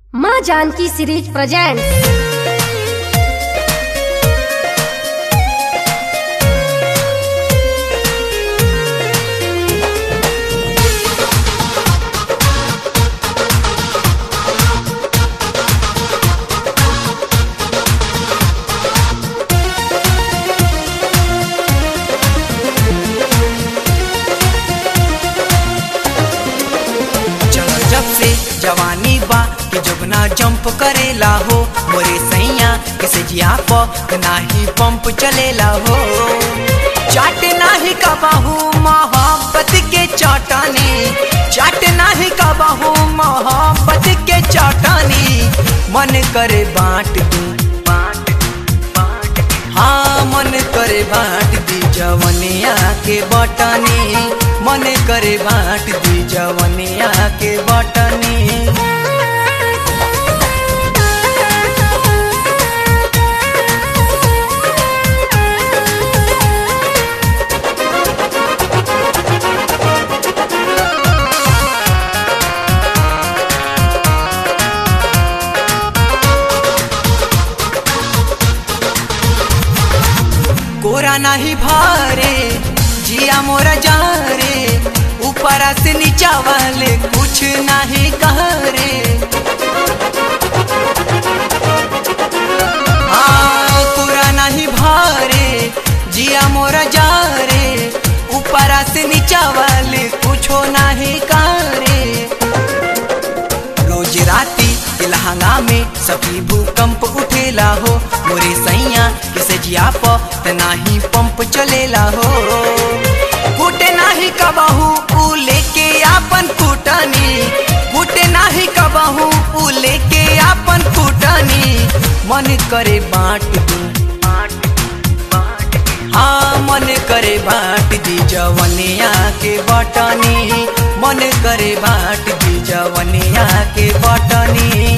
माँ Janaki series present. जब से जवानी बा कि जुगना जंप करेला हो मोरे सैया किसे जिया प नाही पंप चलेला हो। चाट नाही कबाहू मोहब्बत के चटनी, चाट नाही कबाहू मोहब्बत के चटनी। मन करे बांट दूं, हाँ मन करे बांट दी जवनिया के बटनी, मन करे बांट दी जवनिया के बटनी। कोरा नहीं भारे जिया मोरा जा रे, ऊपर से नीचा वाले कुछ नहीं कह रे। हाँ कोरा नहीं भारे जिया मोरा जा रे, ऊपर से नीचा वाले कुछ नहीं कह रे। रोज राती लहंगा में सभी भूकंप उठेला हो मोरे सैया किसे जिया प नाही पंप चलेला हो। कूटे नाही कबाहू ऊ लेके आपन कूटनी, कूटे नाही कबाहू ऊ लेके आपन कूटनी। मन करे बांट दूं, हाँ मन करे बांट दी जवनिया के बटनी, मन करे बांट दी जवनिया के बटनी।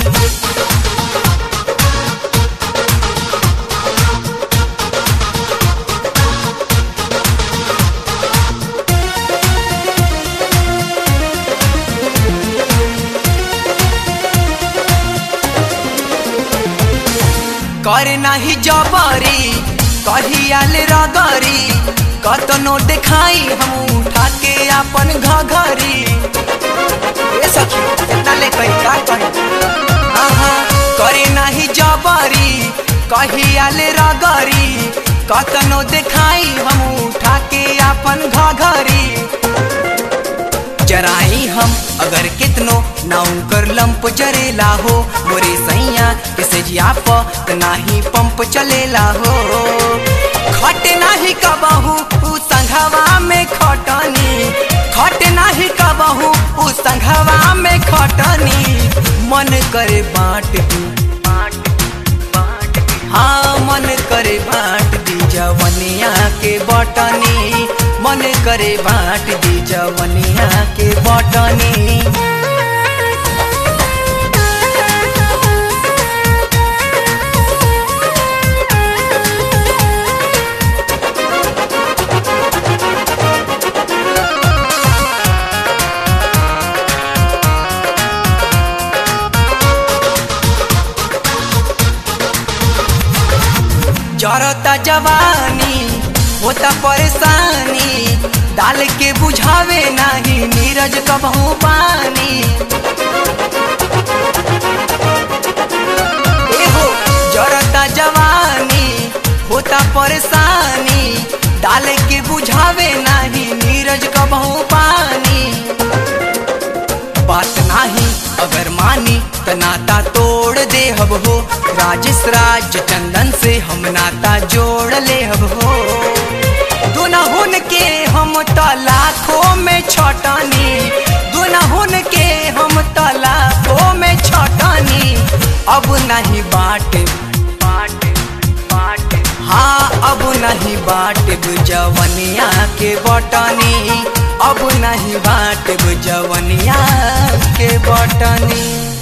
करे नाही जबरी कहियाल रगरी, कतनो देखाई हम उठा के अपन घघरी। ए सखी कितना ले कहीं का कहीं, आहा करे नाही जबरी कहियाल रगरी, कतनो देखाई हम उठा के अपन घघरी। जराई हम अगर कितनो नाउ कर लंप जरेला हो मोरे सैया किसे जिया प नाही पंप चलेला हो। खट नाही कबाहू ऊ संघवा में खटनी, खट नाही कबाहू ऊ संघवा में खटनी। मन करे बांट दूं, हाँ मन करे बांट दी जवनिया के बटनी, मन करे बांट दी जवनिया के बटनी। जरता जवानी होता परेशानी, डाल के बुझावे नहीं नीरज कबहू पानी। एहो जरता जवानी होता परेशानी, डाल के बुझावे नहीं नीरज कबहू पानी। बात नाही अगर मानी तो नाता तोड़ दे हब हो, राजेश राज चंदन से हम नाता जोड़ ले हब हो। दुनहुन के हम तलाखों में छटनी, दुनहुन के हम तलाखों में छटनी। अब नहीं बाटे, हाँ अब नहीं बाटे जवनिया के बटनी, अब नहीं बाटे जवनिया के बटनी।